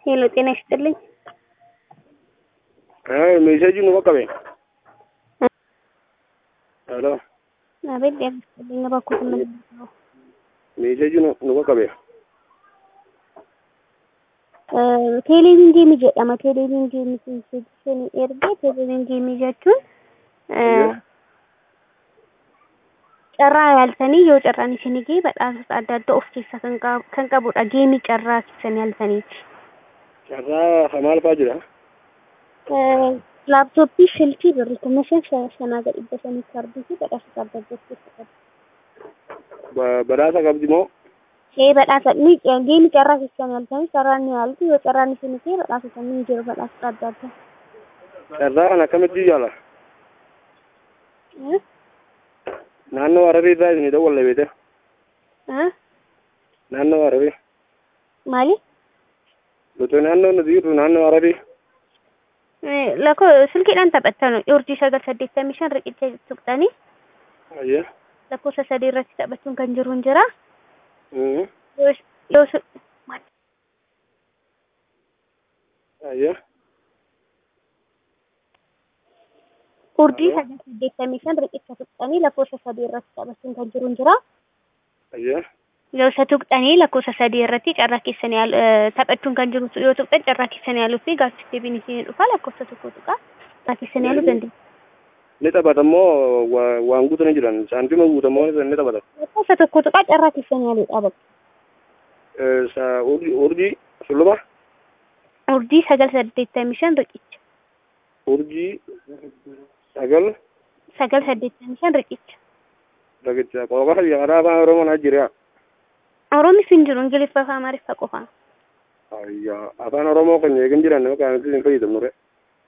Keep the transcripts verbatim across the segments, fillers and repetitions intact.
ሄሎ ጤና ይስጥልኝ። አይ ሜሴጅ ነው በቃ በይ። ሄሎ አቤት ጤና ይስጥልኝ። እባክዎት ምን ነው? ሜሴጅ ነው ነው በቃ በይ። ቴሌቪዥን ጌም jedhama ቴሌቪዥን ጌም ሲሰጥሽን erga ቴሌቪዥን ጌም jechuun carraa yaaltanii yoo carraan isinii gee badhaasa adda addaa of keessaa kan qabu kan qabudha geemii carraa keessan yaaltaniiti. Carraa maal fa'aa jira? Laaptooppii shilkii birrii kuma shan shanaa gadi dhibba kaardii fi badhaasa adda addaa keessa qabu. Badhaasa qabdi moo? Ee badhaasa ni geemii carraa keessan yaaltanii carraan ni yaaltu yoo carraan isinii gee badhaasa kan ni jiru badhaasa adda addaa. Carraa kana akkamitti yaala? Naannoo Hararii irraa isinii dawwalle beete. Naannoo Hararii. Maali? Lutoo naannoo nuti jirru naannoo Hararii. Lakko silkiidhaan taphattan urjii sagal saddeettamii shan riqicha tuqxanii. Ayya. Lakkoofsa sadii irratti taphachuun kan jiru hin jira. Yoo Ayya. urjii sagal saddeettamii shan riqicha tuqxanii lakkoofsa sadii irratti taphachuun kan jiru hin jira. Ayya. Yoo isa tuqxanii lakkoofsa sadii irratti carraa keessan yaal taphachuun kan jiru yoo tuqxan carraa keessan yaaluu fi gaaffii deebiin isin dhufa lakkoofsa tokko tuqa carraa keessan yaaluu dandeenya. Ni taphatamoo waan guutanii jiran saantima guutamoo ni taphatan. Lakkoofsa tokko tuqa carraa keessan yaaluu dhaabatu. Sa urjii suluma? Urjii sagal saddeettamii shan riqicha. Urjii sagal sagal saddeettamii shan riqicha. Riqicha qofa yaada afaan Oromoon ajjira. Oromoof hin jiru Ingiliffaa fi Amaariffaa qofa. Ayya afaan Oromoo kan eegin jiran kan isin fayyadamnu re.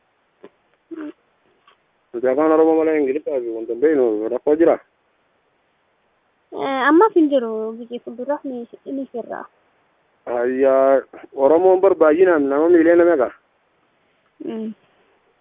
Nuti afaan Oromoo malee Ingiliffaa fi wanta beeknu rakkoo jira. Ammaaf hin jiru biyya fuulduraaf ni sirraa. Ayya Oromoon barbaayinaan nama miiliyoona meeqa?